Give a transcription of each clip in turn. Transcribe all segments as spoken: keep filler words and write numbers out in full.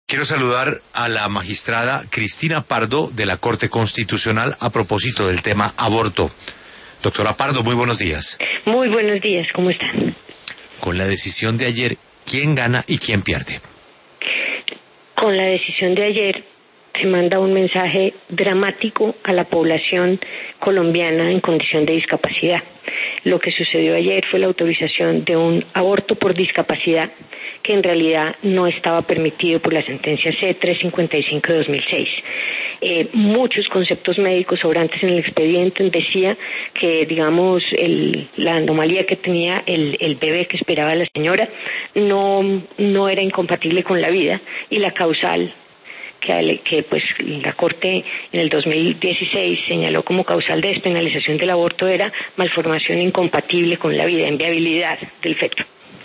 Quiero saludar a la magistrada Cristina Pardo de la Corte Constitucional a propósito del tema aborto. Doctora Pardo, muy buenos días. Muy buenos días, ¿cómo están? Con la decisión de ayer, ¿quién gana y quién pierde? Con la decisión de ayer se manda un mensaje dramático a la población colombiana en condición de discapacidad. Lo que sucedió ayer fue la autorización de un aborto por discapacidad que en realidad no estaba permitido por la sentencia C trescientos cincuenta y cinco de dos mil seis. Eh, muchos conceptos médicos sobrantes en el expediente decía que, digamos, el, la anomalía que tenía el, el bebé que esperaba la señora no, no era incompatible con la vida, y la causal que, que pues la Corte en el dos mil dieciséis señaló como causal de despenalización del aborto era malformación incompatible con la vida, inviabilidad del feto.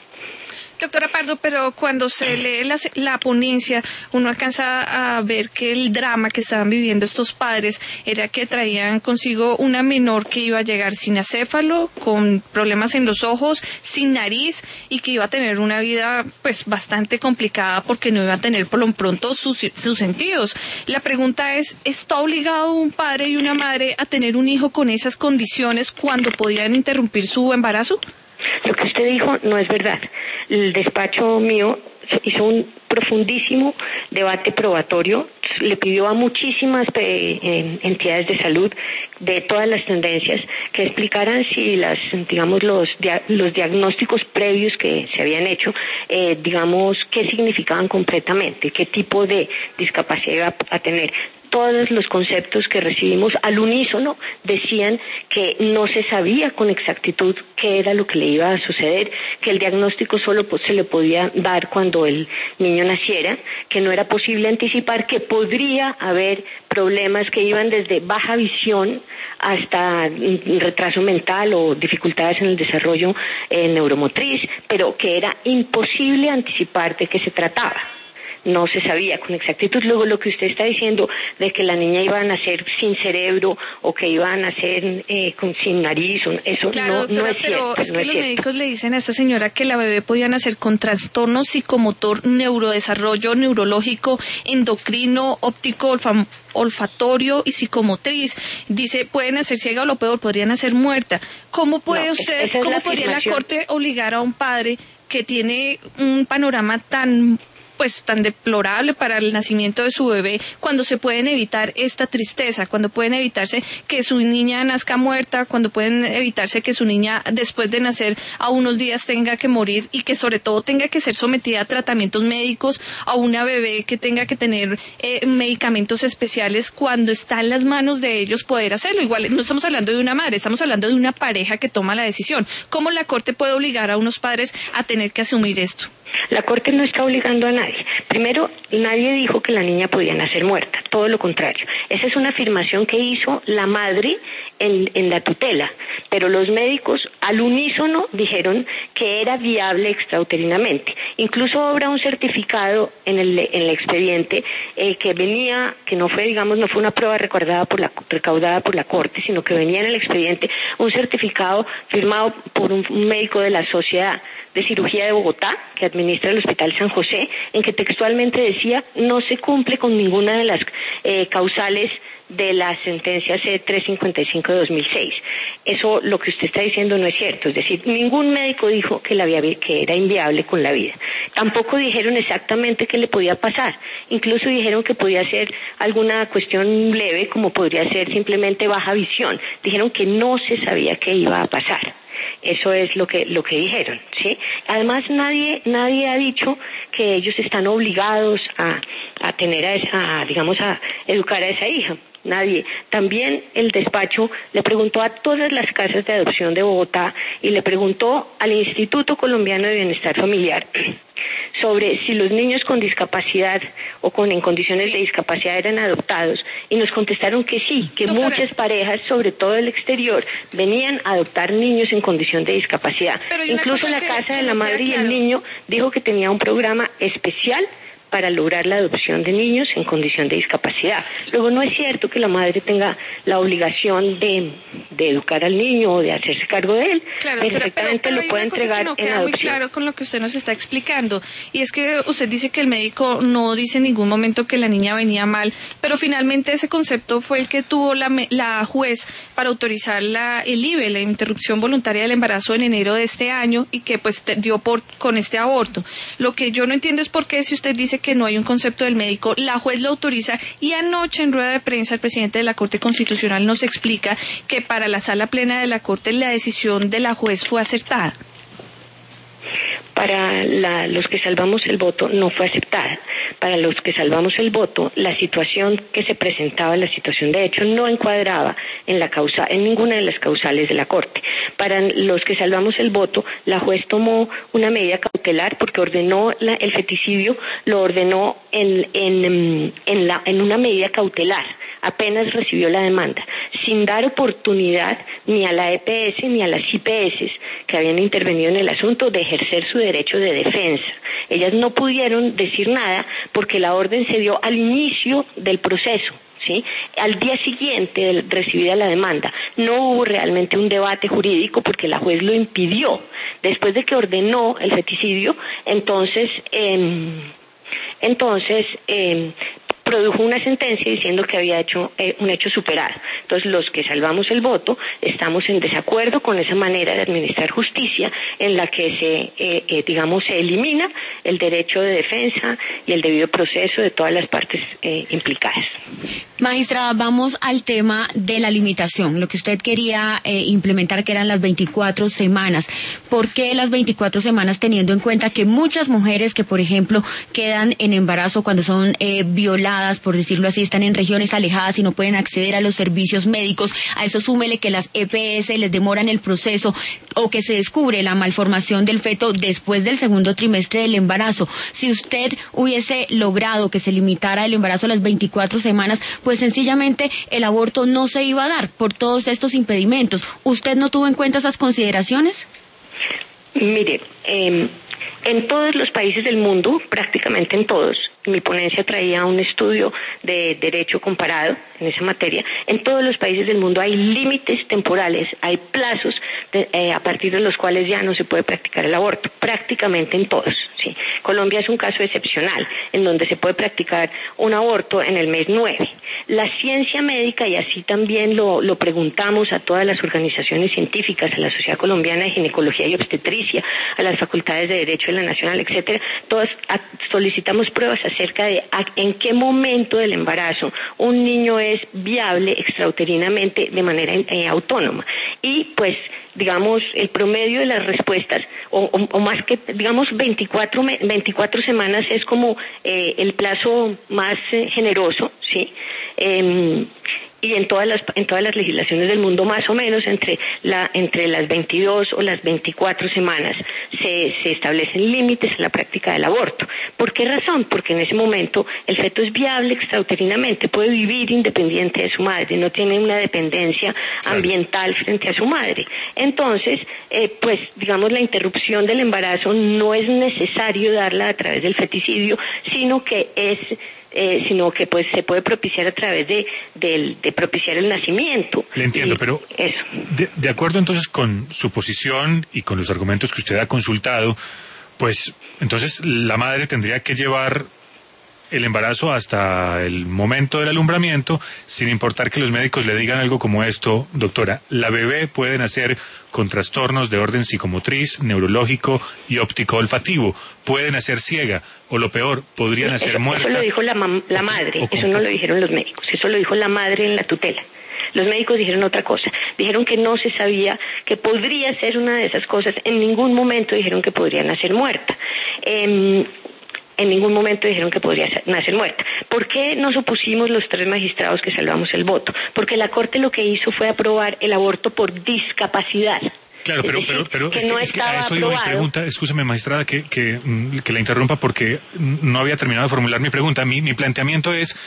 Doctora Pardo, pero cuando se lee la, la ponencia, uno alcanza a ver que el drama que estaban viviendo estos padres era que traían consigo una menor que iba a llegar sin acéfalo, con problemas en los ojos, sin nariz, y que iba a tener una vida pues bastante complicada porque no iba a tener por lo pronto sus, sus sentidos. La pregunta es, ¿está obligado un padre y una madre a tener un hijo con esas condiciones cuando podían interrumpir su embarazo? Lo que usted dijo no es verdad. El despacho mío hizo un profundísimo debate probatorio, le pidió a muchísimas eh, entidades de salud de todas las tendencias que explicaran si las, digamos, los, dia- los diagnósticos previos que se habían hecho, eh, digamos, qué significaban completamente, qué tipo de discapacidad iba a tener. Todos los conceptos que recibimos al unísono decían que no se sabía con exactitud qué era lo que le iba a suceder, que el diagnóstico solo se le podía dar cuando el niño naciera, que no era posible anticipar que podría haber problemas que iban desde baja visión hasta retraso mental o dificultades en el desarrollo eh, neuromotriz, pero que era imposible anticipar de qué se trataba. No se sabía con exactitud. Luego, lo que usted está diciendo de que la niña iba a nacer sin cerebro o que iba a nacer eh, con, sin nariz, eso claro, no, doctora, no es pero cierto. es que no es los cierto. médicos le dicen a esta señora que la bebé podía nacer con trastorno psicomotor, neurodesarrollo neurológico, endocrino, óptico, olfa olfatorio y psicomotriz. Dice, puede nacer ciega o lo peor, podría nacer muerta. ¿Cómo puede No, usted, esa es cómo la podría la afirmación. Corte obligar a un padre que tiene un panorama tan pues tan deplorable para el nacimiento de su bebé, cuando se pueden evitar esta tristeza, cuando pueden evitarse que su niña nazca muerta, cuando pueden evitarse que su niña después de nacer a unos días tenga que morir y que sobre todo tenga que ser sometida a tratamientos médicos, a una bebé que tenga que tener eh, medicamentos especiales, cuando está en las manos de ellos poder hacerlo? Igual no estamos hablando de una madre, estamos hablando de una pareja que toma la decisión. ¿Cómo la Corte puede obligar a unos padres a tener que asumir esto? La Corte no está obligando a nadie. Primero, nadie dijo que la niña podía nacer muerta, todo lo contrario. Esa es una afirmación que hizo la madre en, en la tutela, pero los médicos al unísono dijeron que era viable extrauterinamente. Incluso habrá un certificado en el, en el expediente eh, que venía, que no fue, digamos, no fue una prueba recordada por la, recaudada por la Corte, sino que venía en el expediente un certificado firmado por un, un médico de la Sociedad de Cirugía de Bogotá, que administra el Hospital San José, en que textualmente decía, no se cumple con ninguna de las eh, causales de la sentencia C trescientos cincuenta y cinco de dos mil seis. Eso, lo que usted está diciendo, no es cierto. Es decir, ningún médico dijo que, la, que era inviable con la vida. Tampoco dijeron exactamente qué le podía pasar. Incluso dijeron que podía ser alguna cuestión leve, como podría ser simplemente baja visión. Dijeron que no se sabía qué iba a pasar. Eso es lo que lo que dijeron, ¿sí? Además, nadie nadie ha dicho que ellos están obligados a a tener a esa, a, digamos, a educar a esa hija. Nadie. También el despacho le preguntó a todas las casas de adopción de Bogotá y le preguntó al Instituto Colombiano de Bienestar Familiar sobre si los niños con discapacidad o con en condiciones sí. de discapacidad eran adoptados, y nos contestaron que sí, que Doctora. muchas parejas, sobre todo del exterior, venían a adoptar niños en condición de discapacidad. Incluso la que, casa de la madre y el niño dijo que tenía un programa especial para lograr la adopción de niños en condición de discapacidad. Luego, no es cierto que la madre tenga la obligación de, de educar al niño o de hacerse cargo de él. Claro, perfectamente pero, pero lo puede entregar no en queda adopción. Muy claro con lo que usted nos está explicando, y es que usted dice que el médico no dice en ningún momento que la niña venía mal, pero finalmente ese concepto fue el que tuvo la, la juez para autorizar la, el I V E, la interrupción voluntaria del embarazo, en enero de este año, y que pues dio por con este aborto. Lo que yo no entiendo es por qué, si usted dice que no hay un concepto del médico, la juez lo autoriza, y anoche en rueda de prensa el presidente de la Corte Constitucional nos explica que para la sala plena de la Corte la decisión de la juez fue acertada. Para la, los que salvamos el voto no fue aceptada. Para los que salvamos el voto, la situación que se presentaba, la situación de hecho, no encuadraba en la causa, en ninguna de las causales de la Corte. Para los que salvamos el voto, la juez tomó una medida cautelar porque ordenó la, el feticidio, lo ordenó en, en, en, la, en una medida cautelar, apenas recibió la demanda, sin dar oportunidad ni a la E P S ni a las I P S que habían intervenido en el asunto de ejercer su derecho de defensa. Ellas no pudieron decir nada porque la orden se dio al inicio del proceso, ¿sí? Al día siguiente de recibida la demanda. No hubo realmente un debate jurídico porque la juez lo impidió. Después de que ordenó el feticidio, entonces, eh, entonces, eh, produjo una sentencia diciendo que había hecho eh, un hecho superado. Entonces, los que salvamos el voto estamos en desacuerdo con esa manera de administrar justicia en la que se, eh, eh, digamos, se elimina el derecho de defensa y el debido proceso de todas las partes eh, implicadas. Magistrada, vamos al tema de la limitación, lo que usted quería eh, implementar, que eran las veinticuatro semanas. ¿Por qué las veinticuatro semanas, teniendo en cuenta que muchas mujeres que, por ejemplo, quedan en embarazo cuando son eh, violadas, por decirlo así, están en regiones alejadas y no pueden acceder a los servicios médicos? A eso súmele que las E P S les demoran el proceso, o que se descubre la malformación del feto después del segundo trimestre del embarazo. Si usted hubiese logrado que se limitara el embarazo a las veinticuatro semanas, pues sencillamente el aborto no se iba a dar por todos estos impedimentos. ¿Usted no tuvo en cuenta esas consideraciones? Mire, eh, en todos los países del mundo, prácticamente en todos, mi ponencia traía un estudio de derecho comparado en esa materia. En todos los países del mundo hay límites temporales, hay plazos de, eh, a partir de los cuales ya no se puede practicar el aborto, prácticamente en todos, ¿sí? Colombia es un caso excepcional, en donde se puede practicar un aborto en el mes nueve. La ciencia médica, y así también lo, lo preguntamos a todas las organizaciones científicas, a la Sociedad Colombiana de Ginecología y Obstetricia, a las facultades de Derecho de la Nacional, etcétera, todas a, solicitamos pruebas acerca de a, en qué momento del embarazo un niño es viable extrauterinamente de manera eh, autónoma. Y pues, digamos, el promedio de las respuestas, o, o, o más que, digamos, veinticuatro, veinticuatro semanas es como eh, el plazo más eh, generoso, ¿sí? Eh, y en todas las en todas las legislaciones del mundo, más o menos entre la entre las veintidós o las veinticuatro semanas se se establecen límites en la práctica del aborto. ¿Por qué razón? Porque en ese momento el feto es viable extrauterinamente, puede vivir independiente de su madre, no tiene una dependencia ambiental frente a su madre. Entonces, eh, pues digamos, la interrupción del embarazo no es necesario darla a través del feticidio, sino que es Eh, sino que pues se puede propiciar a través de, de, de propiciar el nacimiento. Le entiendo, y pero eso. De, de acuerdo entonces con su posición y con los argumentos que usted ha consultado, pues entonces la madre tendría que llevar el embarazo hasta el momento del alumbramiento, sin importar que los médicos le digan algo como esto: doctora, la bebé puede nacer con trastornos de orden psicomotriz, neurológico y óptico olfativo, puede nacer ciega, o lo peor, podría nacer eso, muerta. Eso lo dijo la, mam la madre, o, o, eso no lo dijeron los médicos, eso lo dijo la madre en la tutela. Los médicos dijeron otra cosa, dijeron que no se sabía, que podría ser una de esas cosas, en ningún momento dijeron que podría nacer muerta. Eh, En ningún momento dijeron que podría nacer muerta. ¿Por qué nos opusimos los tres magistrados que salvamos el voto? Porque la Corte lo que hizo fue aprobar el aborto por discapacidad. Claro, pero, decir, pero, pero que es, no que, es que a eso iba mi pregunta. Escúcheme, magistrada, que, que, que la interrumpa porque no había terminado de formular mi pregunta. Mi, mi planteamiento es: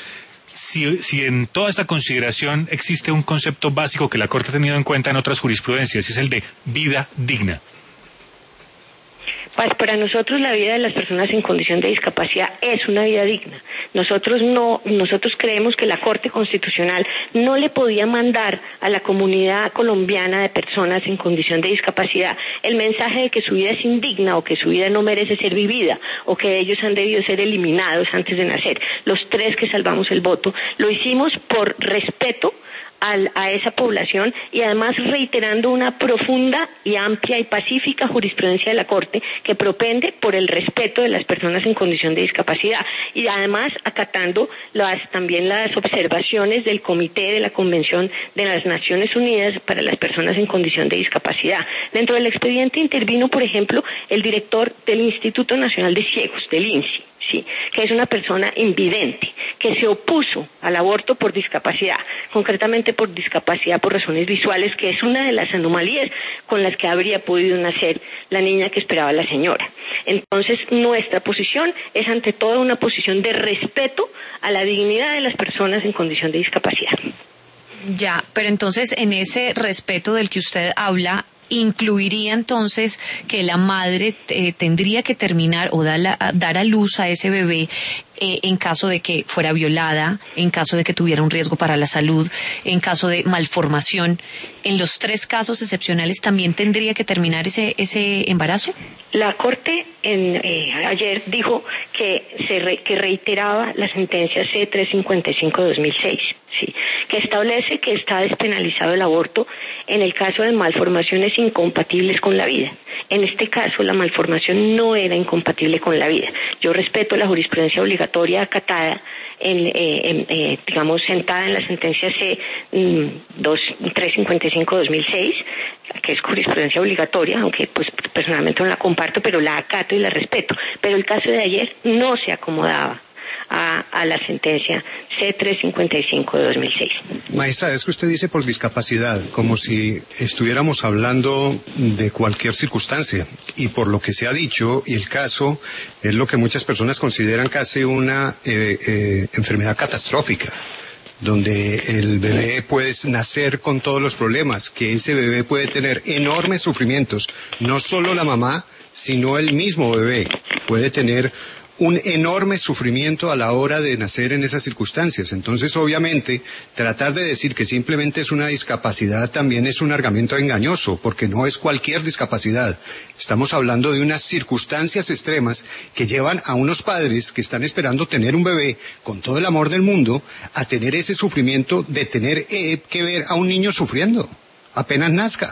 Si, si en toda esta consideración existe un concepto básico que la Corte ha tenido en cuenta en otras jurisprudencias, es el de vida digna. Pues para nosotros la vida de las personas en condición de discapacidad es una vida digna. Nosotros no, nosotros creemos que la Corte Constitucional no le podía mandar a la comunidad colombiana de personas en condición de discapacidad el mensaje de que su vida es indigna o que su vida no merece ser vivida o que ellos han debido ser eliminados antes de nacer. Los tres que salvamos el voto lo hicimos por respeto Al, a esa población y además reiterando una profunda y amplia y pacífica jurisprudencia de la Corte que propende por el respeto de las personas en condición de discapacidad y además acatando las, también las observaciones del Comité de la Convención de las Naciones Unidas para las Personas en Condición de Discapacidad. Dentro del expediente intervino, por ejemplo, el director del Instituto Nacional de Ciegos, del I N S I, sí, que es una persona invidente, que se opuso al aborto por discapacidad, concretamente por discapacidad por razones visuales, que es una de las anomalías con las que habría podido nacer la niña que esperaba la señora. Entonces, nuestra posición es ante todo una posición de respeto a la dignidad de las personas en condición de discapacidad. Ya, pero entonces en ese respeto del que usted habla, incluiría entonces que la madre eh, tendría que terminar o dar, la, dar a luz a ese bebé eh, en caso de que fuera violada, en caso de que tuviera un riesgo para la salud, en caso de malformación. ¿En los tres casos excepcionales también tendría que terminar ese ese embarazo? La Corte en, eh, ayer dijo que se re, que reiteraba la sentencia C trescientos cincuenta y cinco de dos mil seis, sí, que establece que está despenalizado el aborto en el caso de malformaciones incompatibles con la vida. En este caso, la malformación no era incompatible con la vida. Yo respeto la jurisprudencia obligatoria acatada, en, eh, en, eh, digamos, sentada en la sentencia C trescientos cincuenta y cinco de dos mil seis, que es jurisprudencia obligatoria, aunque pues personalmente no la comparto, pero la acato y la respeto. Pero el caso de ayer no se acomodaba A, a la sentencia C trescientos cincuenta y cinco de dos mil seis. Maestra, es que usted dice por discapacidad, como si estuviéramos hablando de cualquier circunstancia, y por lo que se ha dicho, y el caso es lo que muchas personas consideran casi una eh, eh, enfermedad catastrófica, donde el bebé puede nacer con todos los problemas, que ese bebé puede tener enormes sufrimientos, no solo la mamá, sino el mismo bebé puede tener un enorme sufrimiento a la hora de nacer en esas circunstancias. Entonces, obviamente, tratar de decir que simplemente es una discapacidad también es un argumento engañoso, porque no es cualquier discapacidad. Estamos hablando de unas circunstancias extremas que llevan a unos padres que están esperando tener un bebé con todo el amor del mundo a tener ese sufrimiento de tener eh, que ver a un niño sufriendo apenas nazca.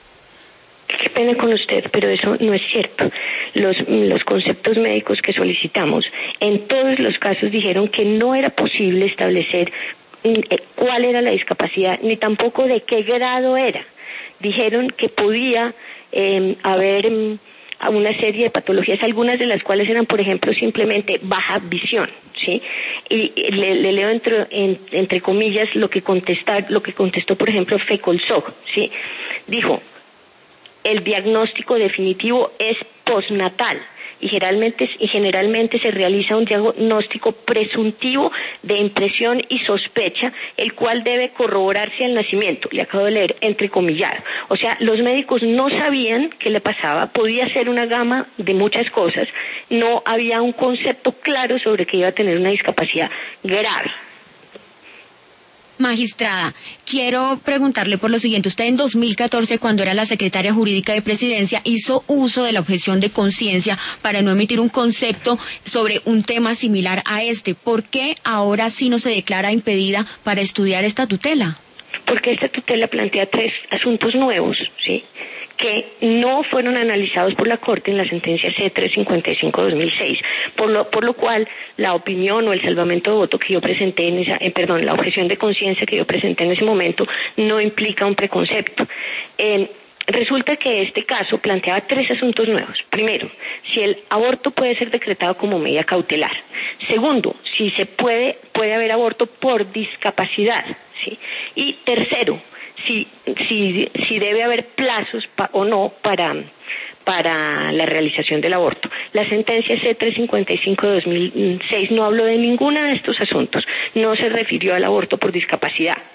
Qué pena con usted, pero eso no es cierto. Los, los conceptos médicos que solicitamos, en todos los casos dijeron que no era posible establecer eh, cuál era la discapacidad, ni tampoco de qué grado era. Dijeron que podía eh, haber eh, una serie de patologías, algunas de las cuales eran, por ejemplo, simplemente baja visión, ¿sí? Y, y le, le leo entre, en, entre comillas lo que contestar, lo que contestó, por ejemplo, Fecolsog, ¿sí? Dijo: el diagnóstico definitivo es postnatal y generalmente, y generalmente se realiza un diagnóstico presuntivo de impresión y sospecha, el cual debe corroborarse al nacimiento. Le acabo de leer entrecomillado. O sea, los médicos no sabían qué le pasaba, podía ser una gama de muchas cosas, no había un concepto claro sobre que iba a tener una discapacidad grave. Magistrada, quiero preguntarle por lo siguiente. Usted en dos mil catorce, cuando era la secretaria jurídica de Presidencia, hizo uso de la objeción de conciencia para no emitir un concepto sobre un tema similar a este. ¿Por qué ahora sí no se declara impedida para estudiar esta tutela? Porque esta tutela plantea tres asuntos nuevos, ¿sí?, que no fueron analizados por la Corte en la sentencia C trescientos cincuenta y cinco de dos mil seis, por lo por lo cual la opinión o el salvamento de voto que yo presenté en esa, eh, perdón, la objeción de conciencia que yo presenté en ese momento no implica un preconcepto. Eh, Resulta que este caso planteaba tres asuntos nuevos. Primero, si el aborto puede ser decretado como medida cautelar. Segundo, si se puede puede haber aborto por discapacidad, ¿sí? Y tercero, si si si debe haber plazos pa, o no para para la realización del aborto. La sentencia C trescientos cincuenta y cinco de dos mil seis no habló de ninguno de estos asuntos. No se refirió al aborto por discapacidad.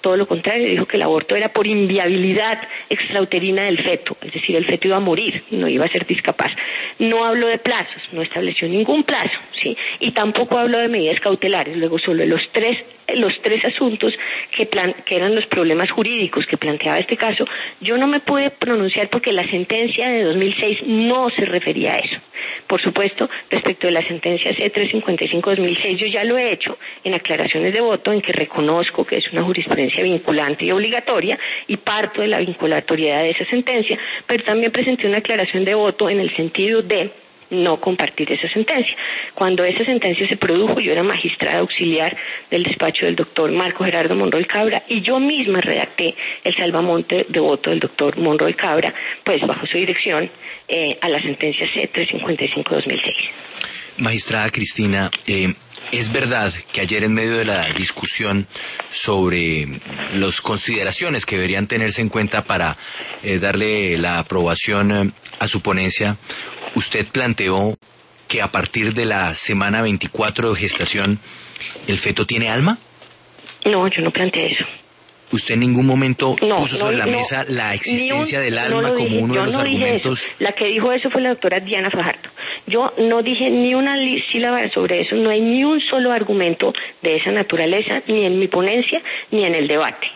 todo lo contrario, dijo que el aborto era por inviabilidad extrauterina del feto, es decir, el feto iba a morir, no iba a ser discapaz. No habló de plazos, no estableció ningún plazo, ¿sí? Y tampoco habló de medidas cautelares, luego solo los tres los tres asuntos que, plan, que eran los problemas jurídicos que planteaba este caso, yo no me pude pronunciar porque la sentencia de dos mil seis no se refería a eso. Por supuesto, respecto de la sentencia C trescientos cincuenta y cinco de dos mil seis, yo ya lo he hecho en aclaraciones de voto en que reconozco que es una jurisprudencia vinculante y obligatoria y parto de la vinculatoriedad de esa sentencia, pero también presenté una aclaración de voto en el sentido de no compartir esa sentencia. Cuando esa sentencia se produjo, yo era magistrada auxiliar del despacho del doctor Marco Gerardo Monroy Cabra y yo misma redacté el salvamonte de voto del doctor Monroy Cabra, pues bajo su dirección, eh, a la sentencia C trescientos cincuenta y cinco de dos mil seis. Magistrada Cristina, eh, es verdad que ayer en medio de la discusión sobre las consideraciones que deberían tenerse en cuenta para eh, darle la aprobación eh, a su ponencia, usted planteó que a partir de la semana veinticuatro de gestación, ¿el feto tiene alma? No, yo no planteé eso. ¿Usted en ningún momento no, puso sobre no, la no, mesa la existencia un, del alma no como dije, uno de los no argumentos? Dije eso. La que dijo eso fue la doctora Diana Fajardo. Yo no dije ni una sílaba sobre eso, no hay ni un solo argumento de esa naturaleza, ni en mi ponencia, ni en el debate.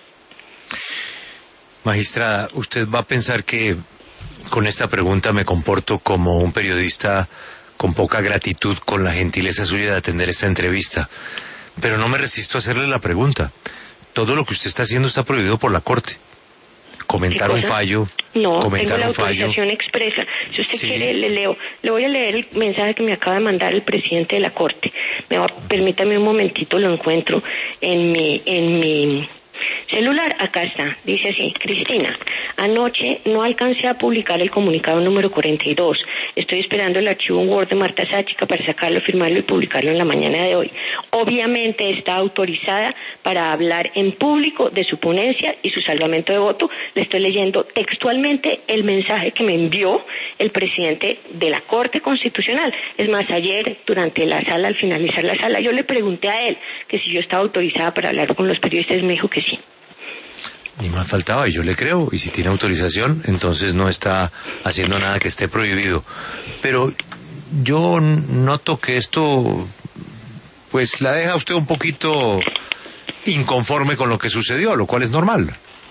Magistrada, ¿usted va a pensar que con esta pregunta me comporto como un periodista con poca gratitud con la gentileza suya de atender esta entrevista? Pero no me resisto a hacerle la pregunta. Todo lo que usted está haciendo está prohibido por la Corte. Comentar un fallo, no, comentar tengo un fallo. la autorización expresa. Si usted sí. quiere, le leo. Le voy a leer el mensaje que me acaba de mandar el presidente de la Corte. Me va, permítame un momentito, lo encuentro en mi, en mi celular. Acá está. Dice así: Cristina, anoche no alcancé a publicar el comunicado número cuarenta y dos. Estoy esperando el archivo Word de Marta Sáchica para sacarlo, firmarlo y publicarlo en la mañana de hoy. Obviamente está autorizada para hablar en público de su ponencia y su salvamento de voto. Le estoy leyendo textualmente el mensaje que me envió el presidente de la Corte Constitucional. Es más, ayer durante la sala, al finalizar la sala, yo le pregunté a él que si yo estaba autorizada para hablar con los periodistas y me dijo que sí. Ni más faltaba, y yo le creo, y si tiene autorización, entonces no está haciendo nada que esté prohibido. Pero yo noto que esto, pues la deja usted un poquito inconforme con lo que sucedió, lo cual es normal.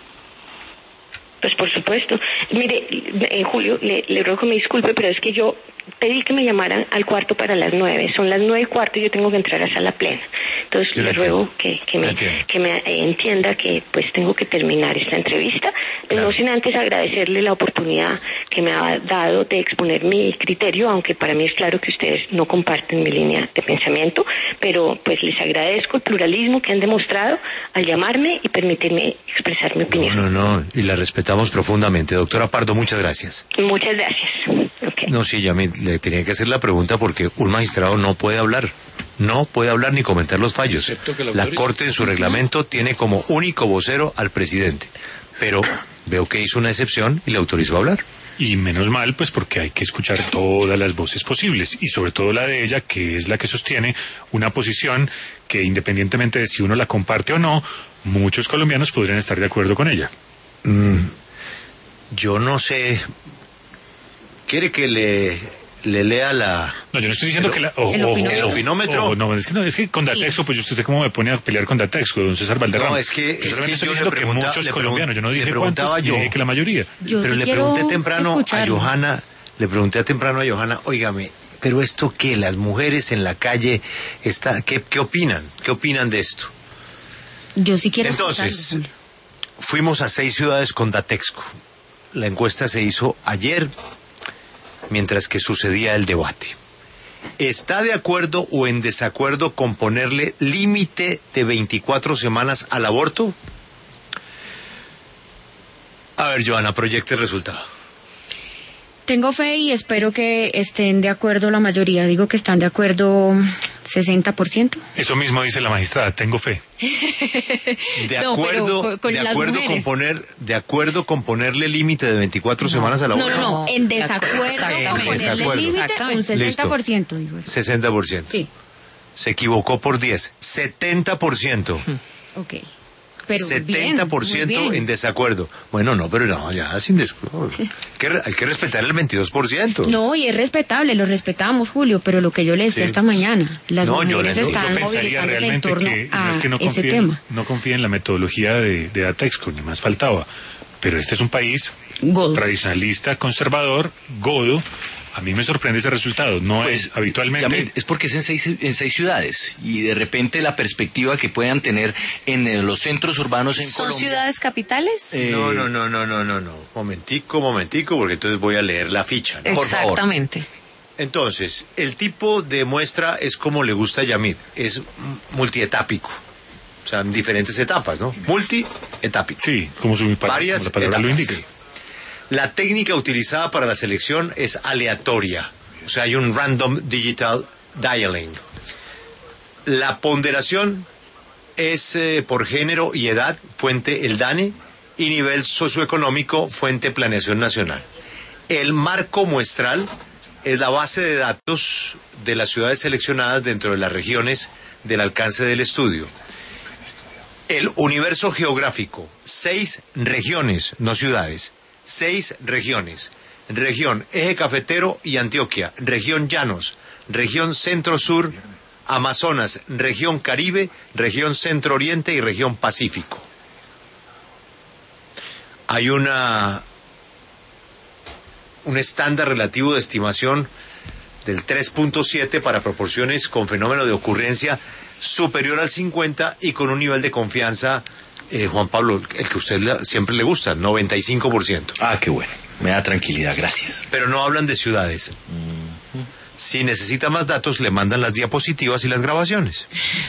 Pues por supuesto. Mire, eh, Julio, le, le ruego que me disculpe, pero es que yo pedí que me llamaran al cuarto para las nueve. Son las nueve y cuarto y yo tengo que entrar a sala plena. Entonces le ruego que, que me, que me eh, entienda que pues tengo que terminar esta entrevista. Claro. No sin antes agradecerle la oportunidad que me ha dado de exponer mi criterio, aunque para mí es claro que ustedes no comparten mi línea de pensamiento, pero pues les agradezco el pluralismo que han demostrado al llamarme y permitirme expresar mi opinión. No, no, no, y la respetamos profundamente. Doctora Pardo, muchas gracias. Muchas gracias. Okay. No, sí, ya me le tenía que hacer la pregunta porque un magistrado no puede hablar. No puede hablar ni comentar los fallos. La, la Corte en su reglamento tiene como único vocero al presidente. Pero veo que hizo una excepción y le autorizó a hablar. Y menos mal, pues porque hay que escuchar todas las voces posibles, y sobre todo la de ella, que es la que sostiene una posición que, independientemente de si uno la comparte o no, muchos colombianos podrían estar de acuerdo con ella. Mm, yo no sé. ¿Quiere que le... le lea la... No, yo no estoy diciendo el, que la... Oh, el, oh, opinómetro. El opinómetro. Oh, no, es que, no, es que con Datexo, pues usted cómo me pone a pelear con Datexo, don César Valderrama. No, es que... Yo es solamente que estoy yo diciendo le que pregunta, muchos le colombianos, yo no dije le preguntaba cuántos, yo, dije que la mayoría. Yo pero sí le pregunté temprano escucharlo. a Johanna, le pregunté temprano a Johanna, óigame, pero esto qué, las mujeres en la calle, está, ¿qué, qué opinan? ¿Qué opinan de esto? Yo sí quiero Entonces, fuimos a seis ciudades con Datexco. La encuesta se hizo ayer, mientras que sucedía el debate. ¿Está de acuerdo o en desacuerdo con ponerle límite de veinticuatro semanas al aborto? A ver, Johanna, proyecte el resultado. Tengo fe y espero que estén de acuerdo la mayoría. Digo que están de acuerdo sesenta por ciento. Eso mismo dice la magistrada, tengo fe. De acuerdo, no, con, con de acuerdo con poner, de acuerdo con ponerle límite de veinticuatro no, semanas a la no, hora. No, no, en desacuerdo con ponerle límite un sesenta por ciento. Digo. sesenta por ciento. Sí. Se equivocó por diez. setenta por ciento. Ok. Pero setenta por ciento bien, muy bien. en desacuerdo. Bueno, no, pero no, ya sin desacuerdo. Hay que, hay que respetar el veintidós por ciento. No, y es respetable, lo respetamos, Julio, pero lo que yo le decía Sí. esta mañana, las No, yo mujeres le- yo están Yo pensaría movilizándose en realmente torno que a no es que no ese confíen, tema. no confíen en la metodología de, de Datexco, ni más faltaba. Pero este es un país Godo. tradicionalista, conservador, godo. A mí me sorprende ese resultado. No Pues, es habitualmente. Yamid, es porque es en seis, en seis ciudades y de repente la perspectiva que puedan tener en eh, los centros urbanos en ¿Son Colombia. ciudades capitales? Eh, No, no, no, no, no, no, no. Momentico, momentico, porque entonces voy a leer la ficha, ¿no? por favor. Exactamente. Entonces, el tipo de muestra es como le gusta a Yamid, es multietápico. O sea, en diferentes etapas, ¿no? Multietápico. Sí, como su como Varias la palabra lo etapas, indica. sí. La técnica utilizada para la selección es aleatoria. O sea, hay un random digital dialing. La ponderación es eh, por género y edad, fuente el DANE, y nivel socioeconómico, fuente Planeación Nacional. El marco muestral es la base de datos de las ciudades seleccionadas dentro de las regiones del alcance del estudio. El universo geográfico, seis regiones, no ciudades, seis regiones. Región Eje Cafetero y Antioquia, región Llanos, región Centro-Sur, Amazonas, región Caribe, región Centro-Oriente y región Pacífico. Hay una un estándar relativo de estimación del tres punto siete para proporciones con fenómeno de ocurrencia superior al cincuenta y con un nivel de confianza, eh, Juan Pablo, el que a usted le- siempre le gusta, noventa y cinco por ciento. Ah, qué bueno. Me da tranquilidad, gracias. Pero no hablan de ciudades. Si necesita más datos, le mandan las diapositivas y las grabaciones.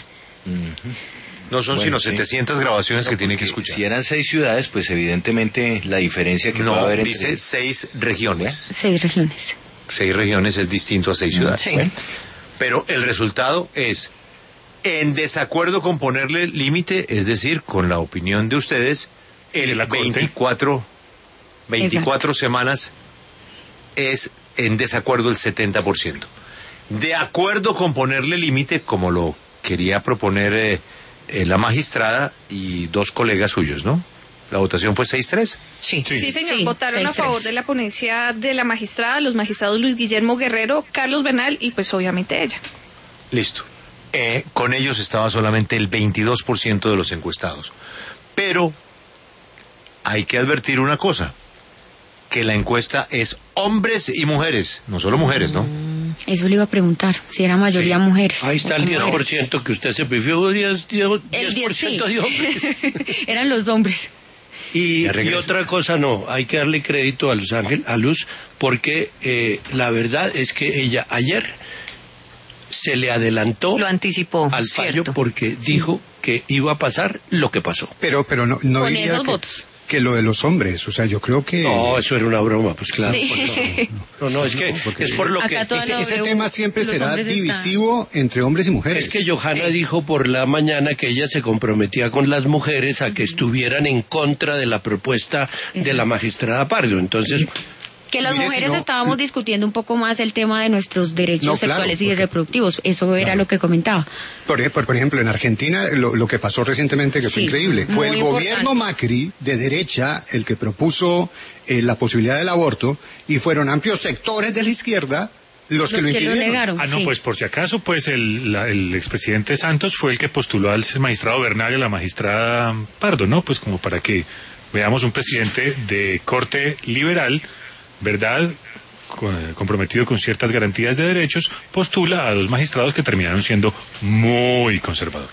No son Bueno, sino sí. setecientas grabaciones No, que tiene que porque escuchar. Si eran seis ciudades, pues evidentemente la diferencia que puede No, haber entre... dice seis regiones. Seis regiones. Seis regiones es distinto a seis ciudades. Sí. Bueno, pero el resultado es en desacuerdo con ponerle límite, es decir, con la opinión de ustedes, ¿De el la Corte? veinticuatro, veinticuatro semanas es en desacuerdo el setenta por ciento. De acuerdo con ponerle límite, como lo quería proponer eh, eh, la magistrada y dos colegas suyos, ¿no? La votación fue seis tres. Sí, Sí. sí señor. Sí, Votaron seis, a favor tres. de la ponencia de la magistrada, los magistrados Luis Guillermo Guerrero, Carlos Bernal y pues obviamente ella. Listo. Eh, con ellos estaba solamente el veintidós por ciento de los encuestados. Pero hay que advertir una cosa, que la encuesta es hombres y mujeres, no solo mujeres, ¿no? Eso le iba a preguntar, si era mayoría Sí. mujeres. Ahí está el diez por ciento que usted se pifió, diez, diez, El diez por ciento sí. de hombres. Eran los hombres. Y, Ya y regresa. otra cosa no, hay que darle crédito a Luz Ángel, a Luz, porque eh, la verdad es que ella ayer se le adelantó Lo anticipó, al fallo cierto. porque dijo que iba a pasar lo que pasó. Pero, pero no, no Con diría esos que, votos. que lo de los hombres, o sea, yo creo que No, eso era una broma, pues claro. Sí. pues no, no, no, es que porque es por lo Acá que toda ese, la ese W, tema siempre los será hombres están- divisivo entre hombres y mujeres. es que Johanna dijo por la mañana que ella se comprometía con las mujeres a que estuvieran en contra de la propuesta de la magistrada Pardo. Entonces, Que las Mire, mujeres si no- estábamos discutiendo un poco más el tema de nuestros derechos No, claro, sexuales y porque- reproductivos. Eso era Claro. lo que comentaba. Por, ej- por, por ejemplo, en Argentina, lo, lo que pasó recientemente, que fue Sí, increíble, fue muy el gobierno importante. Macri, de derecha, el que propuso eh, la posibilidad del aborto, y fueron amplios sectores de la izquierda los, que lo Los que lo impidieron. negaron. Ah, no, sí. pues por si acaso, pues el, la- el expresidente Santos fue el que postuló al magistrado Bernal y a la magistrada Pardo, ¿no? Pues como para que veamos un presidente de corte liberal, ¿verdad?, Co- comprometido con ciertas garantías de derechos, postula a dos magistrados que terminaron siendo muy conservadores.